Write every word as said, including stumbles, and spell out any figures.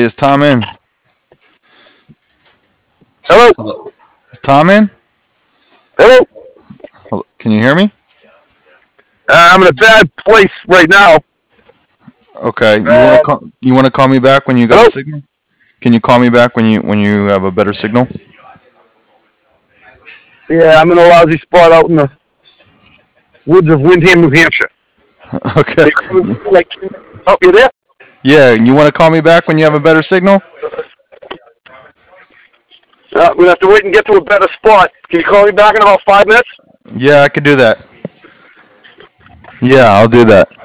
is Tom in? Hello? Hello. Is Tom in? Hello? Hello. Can you hear me? Uh, I'm in a bad place right now. Okay. You Uh, want to call? You want to call me back when you got a hello? signal? Can you call me back when you when you have a better signal? Yeah, I'm in a lousy spot out in the woods of Windham, New Hampshire. Okay. They like, oh, you there? Yeah. You want to call me back when you have a better signal? Uh, we'll have to wait and get to a better spot. Can you call me back in about five minutes? Yeah, I could do that. Yeah, I'll do that.